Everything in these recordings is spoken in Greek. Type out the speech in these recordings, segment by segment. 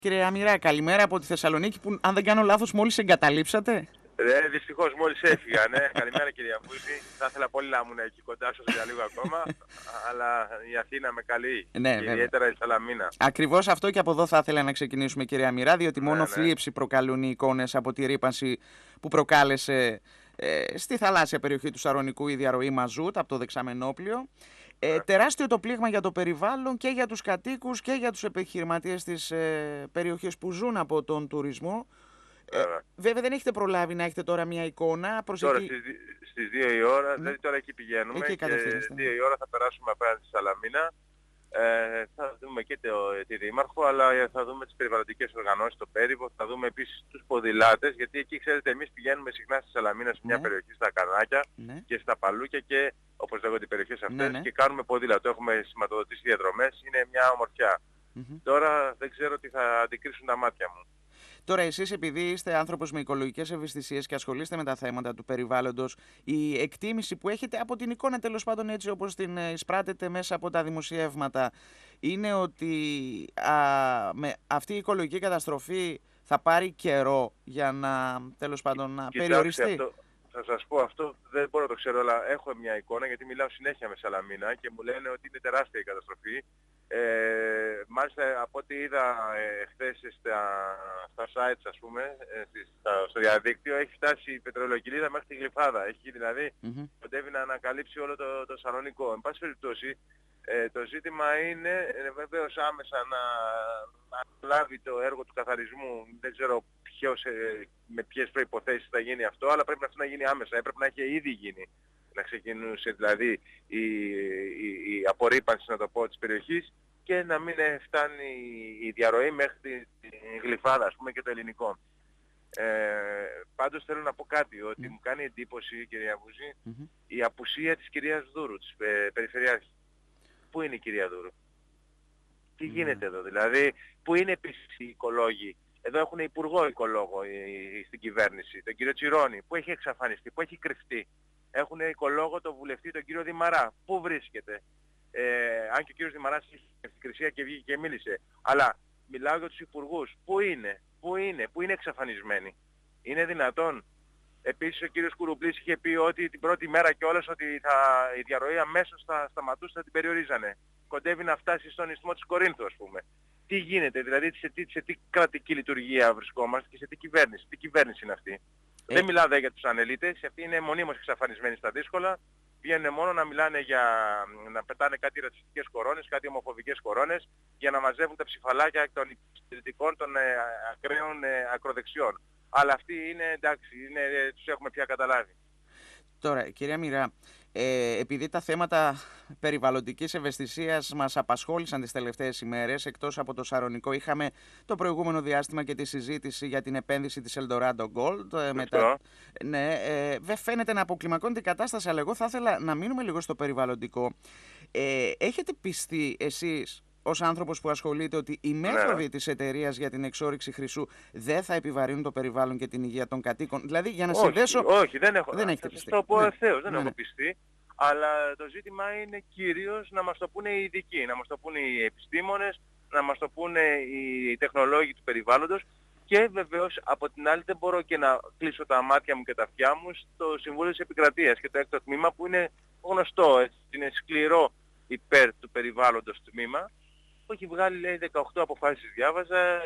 Κύριε Αμυρά, καλημέρα από τη Θεσσαλονίκη που, αν δεν κάνω λάθος, μόλις εγκαταλείψατε. Δυστυχώς μόλις έφυγα, ναι. Καλημέρα κυρία Βούζη. Θα ήθελα πολύ να ήμουν εκεί κοντά σας για λίγο ακόμα, αλλά η Αθήνα με καλεί, Ναι, και βέβαια. ιδιαίτερα η Σαλαμίνα. Ακριβώς αυτό και από εδώ θα ήθελα να ξεκινήσουμε, κύριε Αμυρά, διότι μόνο Ναι. θλίψη προκαλούν οι εικόνες από τη ρύπανση που προκάλεσε στη θαλάσσια περιοχή του Σαρονικού η διαρροή μαζούτ από το δεξαμενόπλιο. Τεράστιο το πλήγμα για το περιβάλλον και για τους κατοίκους και για τους επιχειρηματίες της περιοχής που ζουν από τον τουρισμό. Βέβαια δεν έχετε προλάβει να έχετε τώρα μια εικόνα. Τώρα στις 2 η ώρα, Ναι. δηλαδή τώρα εκεί πηγαίνουμε Εκεί και κατευθείαν. 2 η ώρα θα περάσουμε απέναντι στη Σαλαμίνα. Θα δούμε και τη Δήμαρχο, αλλά θα δούμε τις περιβαλλοντικές οργανώσεις, το Πέριβο, θα δούμε επίσης τους ποδηλάτες, γιατί εκεί ξέρετε εμείς πηγαίνουμε συχνά στη Σαλαμίνα, σε μια περιοχή στα Καρνάκια και στα Παλούκια και όπως λέγονται οι περιοχές αυτές και κάνουμε ποδήλατο. Έχουμε σηματοδοτήσει διαδρομές, είναι μια ομορφιά. Τώρα δεν ξέρω τι θα αντικρίσουν τα μάτια μου. Τώρα εσείς, επειδή είστε άνθρωπος με οικολογικές ευαισθησίες και ασχολείστε με τα θέματα του περιβάλλοντος, η εκτίμηση που έχετε από την εικόνα, τέλος πάντων έτσι όπως την εισπράτετε μέσα από τα δημοσιεύματα, είναι ότι με αυτή η οικολογική καταστροφή θα πάρει καιρό για να, τέλος πάντων, να περιοριστεί? Θα σας πω, αυτό δεν μπορώ να το ξέρω, αλλά έχω μια εικόνα, γιατί μιλάω συνέχεια με Σαλαμίνα και μου λένε ότι είναι τεράστια η καταστροφή. Μάλιστα από ό,τι είδα χθες στα sites, ας πούμε, στο διαδίκτυο, έχει φτάσει η πετρελοκυλίδα μέχρι τη Γλυφάδα. Έχει δηλαδή κοντεύει να ανακαλύψει όλο το Σαρονικό. Εν πάση περιπτώσει, το ζήτημα είναι βεβαίως άμεσα να λάβει το έργο του καθαρισμού. Δεν ξέρω με ποιες προϋποθέσεις θα γίνει αυτό, αλλά πρέπει αυτό να γίνει άμεσα. Έπρεπε να έχει ήδη γίνει. Να ξεκινούσε δηλαδή η απορρίπανση, να το πω, της περιοχής και να μην φτάνει η διαρροή μέχρι τη Γλυφάδα, ας πούμε, και το ελληνικό. Πάντως θέλω να πω κάτι, ότι μου κάνει εντύπωση, κυρία Βούζη, η απουσία της κυρίας Δούρου, της Περιφερειάρχης. Πού είναι η κυρία Δούρου? Τι γίνεται εδώ, δηλαδή, πού είναι επίσης οι οικολόγοι? Εδώ έχουν υπουργό οικολόγο στην κυβέρνηση, τον κύριο Τσιρόνη, που έχει εξαφανιστεί, που έχει κρυφτεί. Έχουν οικολόγο τον βουλευτή, τον κύριο Δημαρά. Πού βρίσκεται? Αν και ο κύριος Δημαράς είχε ευθυκρισία και βγήκε και μίλησε. Αλλά μιλάω για τους υπουργούς. Πού είναι εξαφανισμένοι? Είναι δυνατόν? Επίσης ο κύριος Κουρουμπλής είχε πει ότι την πρώτη μέρα κιόλας ότι η διαρροή αμέσως θα σταματούσε, θα την περιορίζανε. Κοντεύει να φτάσει στον ισθμό της Κορίνθου, ας πούμε. Τι γίνεται, δηλαδή σε τι κρατική λειτουργία βρισκόμαστε και σε τι κυβέρνηση? Τι κυβέρνηση είναι αυτή? Δεν μιλάω για τους ανελίτες, αυτοί είναι μονίμως εξαφανισμένοι στα δύσκολα. Βγαίνουν μόνο να μιλάνε να πετάνε κάτι ρατσιστικές κορώνες, κάτι ομοφοβικές κορώνες, για να μαζεύουν τα ψηφαλάκια των συντηρητικών, των ακραίων ακροδεξιών. Αλλά αυτοί είναι εντάξει, τους έχουμε πια καταλάβει. Τώρα, κυρία Μυρά, επειδή τα θέματα περιβαλλοντικής ευαισθησίας μας απασχόλησαν τις τελευταίες ημέρες, εκτός από το Σαρονικό, είχαμε το προηγούμενο διάστημα και τη συζήτηση για την επένδυση της Eldorado Gold. Δεν φαίνεται να αποκλιμακώνεται η κατάσταση, αλλά εγώ θα ήθελα να μείνουμε λίγο στο περιβαλλοντικό. Έχετε πιστεί εσείς, ως άνθρωπος που ασχολείται, ότι οι μέθοδοι της εταιρείας για την εξόρυξη χρυσού δεν θα επιβαρύνουν το περιβάλλον και την υγεία των κατοίκων? Δηλαδή, για να συνδέσω... Όχι, δεν έχετε πιστεί. Θα το πω ευθέως, δεν έχω πιστεί. Αλλά το ζήτημα είναι κυρίως να μας το πούνε οι ειδικοί, να μας το πούνε οι επιστήμονες, να μας το πούνε οι τεχνολόγοι του περιβάλλοντος. Και βεβαίως από την άλλη δεν μπορώ και να κλείσω τα μάτια μου και τα αυτιά μου στο Συμβούλιο της Επικρατείας και το έκτο τμήμα, που είναι γνωστό, έτσι, είναι σκληρό υπέρ του περιβάλλοντος τμήμα, που έχει βγάλει, λέει, 18 αποφάσεις, διάβαζα,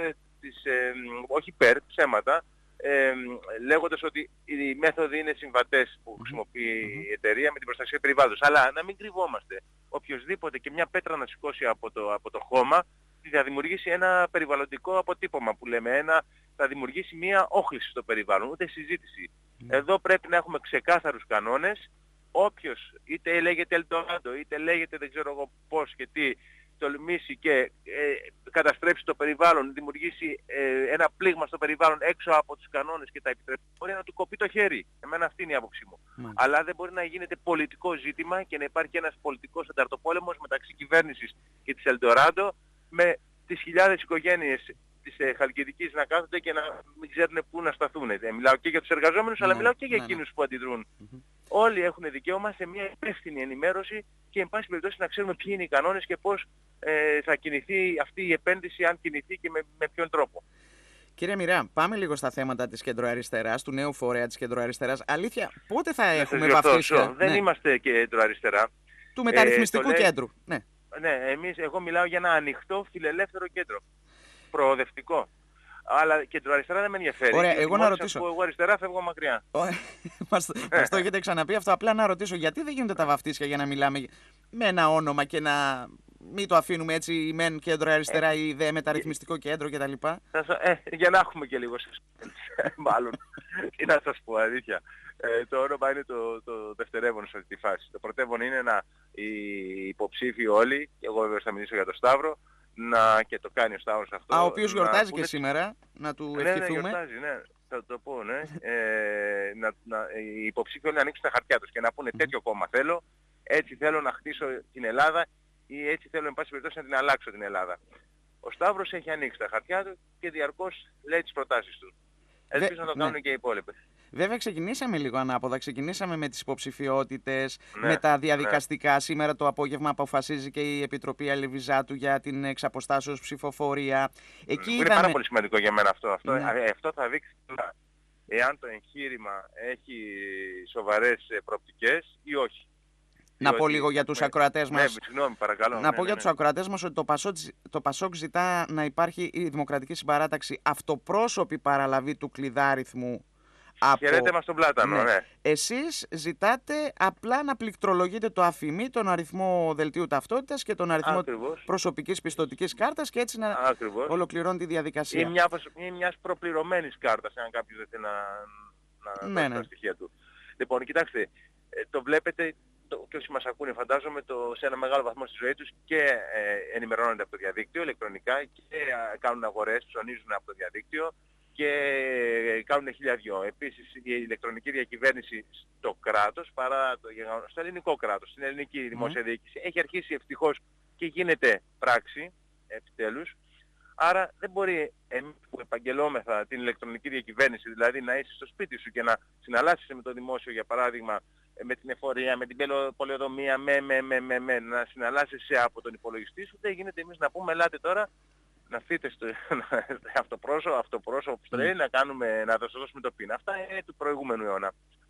όχι υπέρ, ψέματα, λέγοντας ότι οι μέθοδοι είναι συμβατές που χρησιμοποιεί η εταιρεία με την προστασία του περιβάλλοντος. Αλλά να μην κρυβόμαστε. Οποιοσδήποτε και μια πέτρα να σηκώσει από το χώμα θα δημιουργήσει ένα περιβαλλοντικό αποτύπωμα που λέμε, θα δημιουργήσει μια όχληση στο περιβάλλον, ούτε συζήτηση. Εδώ πρέπει να έχουμε ξεκάθαρους κανόνες. Όποιος είτε λέγεται Eldorado, είτε λέγεται δεν ξέρω εγώ πώς και τι, τολμήσει και καταστρέψει το περιβάλλον, δημιουργήσει ένα πλήγμα στο περιβάλλον έξω από τους κανόνες και τα επιτρέπει, μπορεί να του κοπεί το χέρι. Εμένα αυτή είναι η άποψή μου. Αλλά δεν μπορεί να γίνεται πολιτικό ζήτημα και να υπάρχει ένας πολιτικός ανταρτοπόλεμος μεταξύ κυβέρνησης και της Eldorado, με τις χιλιάδες οικογένειες της Χαλκιδικής να κάθονται και να μην ξέρουν πού να σταθούν. Μιλάω και για τους εργαζόμενους, αλλά μιλάω και για εκείνους που αντιδρούν. όλοι έχουν δικαίωμα σε μια υπεύθυνη ενημέρωση και εν πάση περιπτώσει να ξέρουμε ποιοι είναι οι κανόνες και πώς θα κινηθεί αυτή η επένδυση, αν κινηθεί και με ποιον τρόπο. Κύριε Μοιρά, πάμε λίγο στα θέματα της κεντροαριστεράς, του νέου φορέα της κεντροαριστεράς. Αλήθεια, πότε θα έχουμε βαφτίσια? Δεν είμαστε κεντροαριστερά. Του μεταρρυθμιστικού κέντρου. Ναι. Ναι, εγώ μιλάω για ένα ανοιχτό φιλελεύθερο κέντρο. Προοδευτικό. Αλλά κεντροαριστερά δεν με ενδιαφέρει. Ωραία, εγώ να ρωτήσω. Εγώ αριστερά φεύγω μακριά. Μας το έχετε ξαναπεί αυτό. Απλά να ρωτήσω, γιατί δεν γίνονται τα βαφτίσια για να μιλάμε με ένα όνομα και να μην το αφήνουμε έτσι η μεν κέντρο αριστερά ή δε μεταρρυθμιστικό κέντρο κτλ. Για να έχουμε και λίγο μάλλον. Τι να σας πω, αλήθεια. Το όνομα είναι το δευτερεύον σε αυτή τη φάση. Το πρωτεύον είναι οι υποψήφοι όλοι, και εγώ βέβαια θα μιλήσω για τον Σταύρο, και το κάνει ο Σταύρος αυτό. Ο οποίος γιορτάζει και σήμερα, να του ευχηθούμε. Ναι, γιορτάζει, ναι. Θα το πω, ναι. Οι υποψήφοι όλοι να ανοίξουν τα χαρτιά τους και να πούνε τέτοιο κόμμα θέλω, έτσι θέλω να χτίσω την Ελλάδα ή έτσι θέλω εν πάση περιπτώσει να την αλλάξω την Ελλάδα. Ο Σταύρος έχει ανοίξει τα χαρτιά του και διαρκώς λέει τις προτάσεις του. Ελπίζω να το κάνουν και οι υπόλοιποι. Βέβαια ξεκινήσαμε λίγο ανάποδα, ξεκινήσαμε με τις υποψηφιότητες, με τα διαδικαστικά. Ναι. Σήμερα το απόγευμα αποφασίζει και η Επιτροπή Αλεβιζάτου για την εξαποστάσεως ψηφοφορία. Είναι πάρα πολύ σημαντικό για μένα αυτό. Αυτό θα δείξει εάν το εγχείρημα έχει σοβαρές προοπτικές ή όχι. Να πω λίγο για τους ακροατές μας. Συγγνώμη, παρακαλώ. Να πω για τους ακροατές μας ότι το ΠΑΣΟΚ ζητά να υπάρχει η Δημοκρατική Συμπαράταξη αυτοπρόσωπη παραλαβή του κλειδάριθμου. Χαιρέτε μας τον Πλάτανο, ναι. Εσείς ζητάτε απλά να πληκτρολογείτε το αφημί, τον αριθμό δελτίου ταυτότητας και τον αριθμό προσωπικής πιστωτικής κάρτας και έτσι να ολοκληρώνει τη διαδικασία. Ή μιας προπληρωμένης κάρτας, αν κάποιος δεν θέλει να δώσει τα στοιχεία του. Λοιπόν, κοιτάξτε, το βλέπετε και όσοι μας ακούνε φαντάζομαι σε ένα μεγάλο βαθμό στη ζωή τους και ενημερώνονται από το διαδίκτυο ηλεκτρονικά και κάνουν αγορές, ψωνίζουν από το διαδίκτυο και κάνουν χίλια δυο. Επίσης η ηλεκτρονική διακυβέρνηση στο κράτος, παρά στο ελληνικό κράτος, στην ελληνική δημόσια διοίκηση, έχει αρχίσει ευτυχώς και γίνεται πράξη επιτέλους. Άρα δεν μπορεί εμείς που επαγγελόμεθα την ηλεκτρονική διακυβέρνηση, δηλαδή να είσαι στο σπίτι σου και να συναλλάσσεσαι με το δημόσιο, για παράδειγμα, με την εφορία, με την πολεοδομία, να συναλλάσσεσαι από τον υπολογιστή σου, δεν γίνεται εμείς να πούμε ελάτε τώρα να φύγετε στο αυτοπρόσωπο που το λέει, να δώσουμε το πίνα. Αυτά είναι του προηγούμενου αιώνα.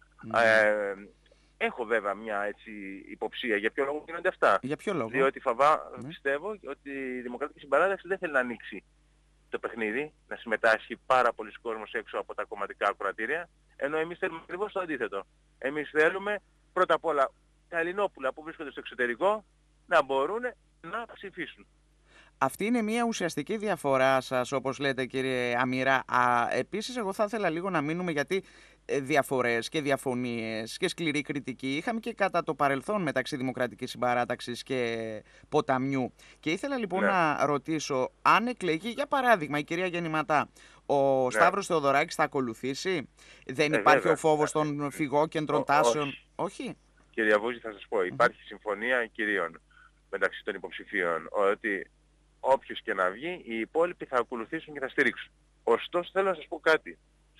Έχω βέβαια μια έτσι υποψία. Για ποιο λόγο γίνονται αυτά? Για ποιο λόγο? Διότι πιστεύω ότι η Δημοκρατική Συμπαράταξη δεν θέλει να ανοίξει το παιχνίδι, να συμμετάσχει πάρα πολλοί κόσμος έξω από τα κομματικά ακροατήρια, ενώ εμείς θέλουμε ακριβώς το αντίθετο. Εμείς θέλουμε πρώτα απ' όλα τα Ελληνόπουλα που βρίσκονται στο εξωτερικό να μπορούν να ψηφίσουν. Αυτή είναι μια ουσιαστική διαφορά σας, όπως λέτε κύριε Αμυρά. Επίσης εγώ θα ήθελα λίγο να μείνουμε, γιατί διαφορές και διαφωνίες και σκληρή κριτική είχαμε και κατά το παρελθόν μεταξύ Δημοκρατικής Συμπαράταξης και Ποταμιού. Και ήθελα λοιπόν να ρωτήσω, αν εκλεγεί για παράδειγμα η κυρία Γεννηματά, ο Σταύρος Θεοδωράκης θα ακολουθήσει? Δεν υπάρχει ο φόβος των φυγόκεντρων τάσεων? Όχι. Κυρία Βούζη, θα σας πω, υπάρχει συμφωνία κυρίων μεταξύ των υποψηφίων ότι όποιος και να βγει, οι υπόλοιποι θα ακολουθήσουν και θα στηρίξουν. Ωστόσο θέλω να σας πω κάτι.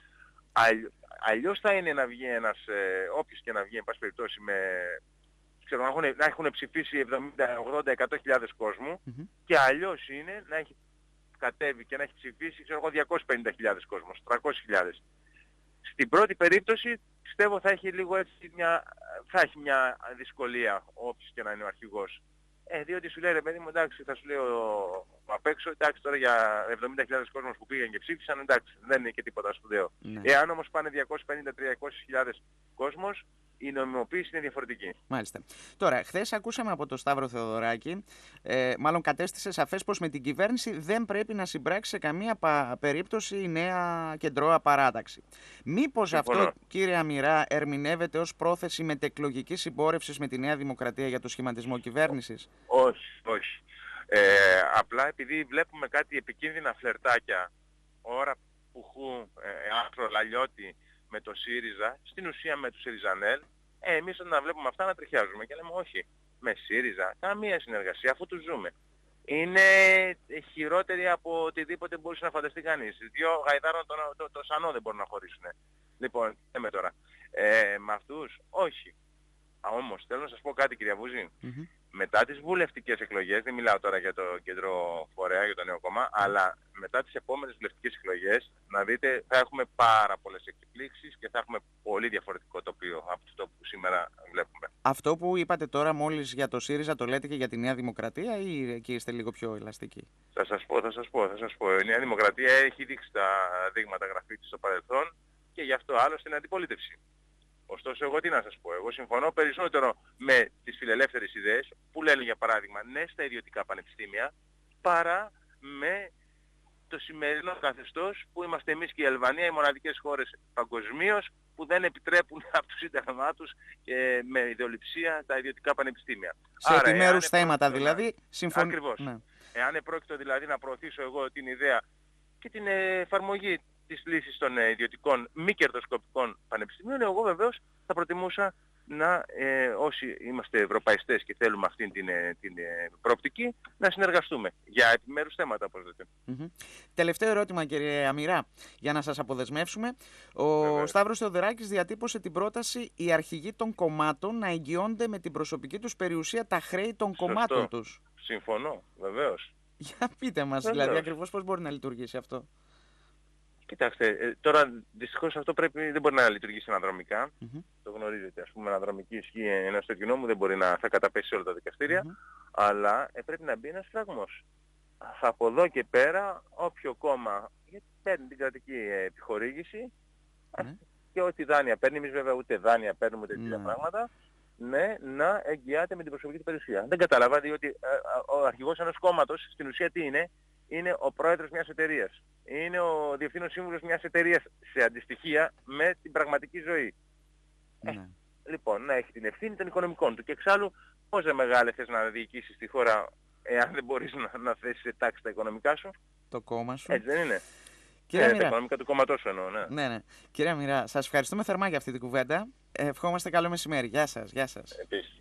Αλλιώς θα είναι να βγει ένας, όποιος και να βγει, εν πάση περιπτώσει, να έχουν ψηφίσει 70, 80, 100.000 κόσμου, και αλλιώς είναι να έχει κατέβει και να έχει ψηφίσει 250.000 κόσμος, 300.000. Στην πρώτη περίπτωση πιστεύω θα έχει λίγο έτσι θα έχει μια δυσκολία όποιος και να είναι ο αρχηγός. Διότι σου λέει ρε παιδί μου, εντάξει, θα σου λέω απ' έξω, εντάξει τώρα για 70.000 κόσμος που πήγαν και ψήφισαν, εντάξει, δεν είναι και τίποτα σπουδαίο. Εάν όμως πάνε 250-300.000 κόσμος, η νομιμοποίηση είναι διαφορετική. Μάλιστα. Τώρα, χθες ακούσαμε από τον Σταύρο Θεοδωράκη, μάλλον κατέστησε σαφές πως με την κυβέρνηση δεν πρέπει να συμπράξει σε καμία περίπτωση η νέα κεντρώα παράταξη. Μήπως αυτό, κύριε Αμυρά, ερμηνεύεται ως πρόθεση μετεκλογικής συμπόρευσης με τη Νέα Δημοκρατία για το σχηματισμό κυβέρνησης? Όχι. Απλά επειδή βλέπουμε κάτι επικίνδυνα φλερτάκια, ώρα Πουχού, Άστρο Λαλιώτη με το ΣΥΡΙΖΑ, στην ουσία με τους ΣΥΡΙΖΑΝΕΛ, εμείς όταν βλέπουμε αυτά να τριχιάζουμε και λέμε όχι, με ΣΥΡΙΖΑ, καμία συνεργασία, αφού τους ζούμε. Είναι χειρότερη από οτιδήποτε μπορούσε να φανταστεί κανείς. Δύο γαϊδάρων το σανό δεν μπορούν να χωρίσουν. Λοιπόν, λέμε τώρα. Με αυτούς, όχι. Όμως θέλω να σας πω κάτι, κυρία Βούζη. Μμμ. Μετά τις βουλευτικές εκλογές, δεν μιλάω τώρα για το κέντρο φορέα, για το νέο κόμμα, αλλά μετά τις επόμενες βουλευτικές εκλογές, να δείτε, θα έχουμε πάρα πολλές εκπλήξεις και θα έχουμε πολύ διαφορετικό τοπίο από αυτό που σήμερα βλέπουμε. Αυτό που είπατε τώρα μόλις για το ΣΥΡΙΖΑ το λέτε και για τη Νέα Δημοκρατία ή εκεί είστε λίγο πιο ελαστικοί? Θα σας πω. Η Νέα Δημοκρατία έχει δείξει τα δείγματα γραφής στο παρελθόν και γι' αυτό άλλωστε είναι αντιπολίτευση. Ωστόσο, εγώ τι να σας πω. Εγώ συμφωνώ περισσότερο με τις φιλελεύθερες ιδέες που λένε, για παράδειγμα, ναι στα ιδιωτικά πανεπιστήμια, παρά με το σημερινό καθεστώς που είμαστε εμείς και η Αλβανία, οι μοναδικές χώρες παγκοσμίως που δεν επιτρέπουν από το σύνταγμά τους με ιδεολειψία τα ιδιωτικά πανεπιστήμια. Σε Άρα, επιμέρους θέματα δηλαδή, Ακριβώς. Ναι. Εάν επρόκειτο δηλαδή να προωθήσω εγώ την ιδέα και την εφαρμογή της λύσης των ιδιωτικών μη κερδοσκοπικών πανεπιστημίων, εγώ βεβαίως θα προτιμούσα να, όσοι είμαστε ευρωπαϊστές και θέλουμε αυτήν την προοπτική, να συνεργαστούμε για επιμέρους θέματα, όπως λέτε. Τελευταίο ερώτημα, κύριε Αμυρά, για να σας αποδεσμεύσουμε. Ο Σταύρος Θεοδωράκης διατύπωσε την πρόταση οι αρχηγοί των κομμάτων να εγγυώνται με την προσωπική τους περιουσία τα χρέη των κομμάτων τους. Συμφωνώ, βεβαίως. Για πείτε μας, δηλαδή, ακριβώς πώς μπορεί να λειτουργήσει αυτό. Κοιτάξτε, τώρα δυστυχώς αυτό δεν μπορεί να λειτουργήσει αναδρομικά. Το γνωρίζετε. Ας πούμε, αναδρομική ισχύ ενός τέτοιου νόμου δεν μπορεί θα καταπέσει σε όλα τα δικαστήρια. Αλλά πρέπει να μπει ένας φραγμός. Από εδώ και πέρα, όποιο κόμμα παίρνει την κρατική επιχορήγηση και ό,τι δάνεια παίρνει, εμείς βέβαια ούτε δάνεια παίρνουμε ούτε τέτοια πράγματα, ναι, να εγγυάται με την προσωπική του περιουσία. Δεν κατάλαβα, διότι ο αρχηγός ενός κόμματος στην ουσία τι είναι? Είναι ο πρόεδρος μιας εταιρείας. Είναι ο διευθύνων σύμβουλος μιας εταιρείας σε αντιστοιχεία με την πραγματική ζωή. Λοιπόν, να έχει την ευθύνη των οικονομικών του. Και εξάλλου, πόσα μεγάλη θες να διοικήσεις τη χώρα εάν δεν μπορείς να θέσεις σε τάξη τα οικονομικά σου? Το κόμμα σου. Έτσι δεν είναι? Κύριε τα οικονομικά του κόμματός σου εννοώ, ναι. Ναι. Κύριε Αμυρά, σας ευχαριστούμε θερμά για αυτή την κουβέντα. Ευχόμαστε καλό μεσημέρι. Γεια σας. Επίσης.